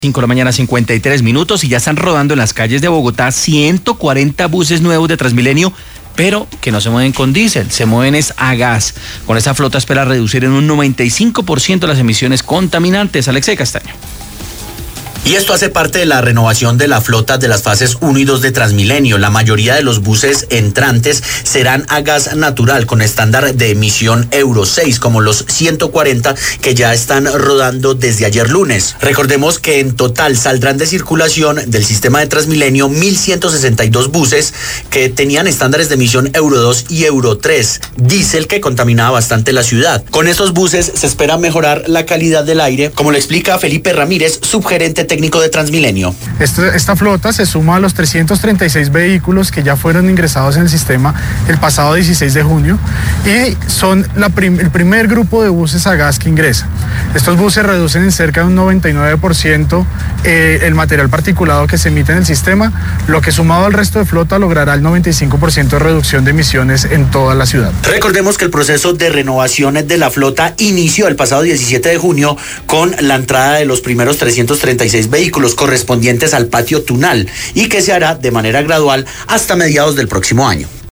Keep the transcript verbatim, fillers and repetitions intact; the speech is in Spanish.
cinco de la mañana, cincuenta y tres minutos, y ya están rodando en las calles de Bogotá ciento cuarenta buses nuevos de Transmilenio, pero que no se mueven con diésel, se mueven es a gas. Con esta flota espera reducir en un noventa y cinco por ciento las emisiones contaminantes. Alexei Castaño. Y esto hace parte de la renovación de la flota de las fases uno y dos de Transmilenio. La mayoría de los buses entrantes serán a gas natural con estándar de emisión Euro seis, como los ciento cuarenta que ya están rodando desde ayer lunes. Recordemos que en total saldrán de circulación del sistema de Transmilenio mil ciento sesenta y dos buses que tenían estándares de emisión Euro dos y Euro tres, diésel que contaminaba bastante la ciudad. Con estos buses se espera mejorar la calidad del aire, como lo explica Felipe Ramírez, subgerente técnico de Transmilenio. Esta, esta flota se suma a los trescientos treinta y seis vehículos que ya fueron ingresados en el sistema el pasado dieciséis de junio y son la prim, el primer grupo de buses a gas que ingresa. Estos buses reducen en cerca de un noventa y nueve por ciento eh, el material particulado que se emite en el sistema, lo que sumado al resto de flota logrará el noventa y cinco por ciento de reducción de emisiones en toda la ciudad. Recordemos que el proceso de renovación de la flota inició el pasado diecisiete de junio con la entrada de los primeros trescientos treinta y seis vehículos correspondientes al patio Tunal y que se hará de manera gradual hasta mediados del próximo año.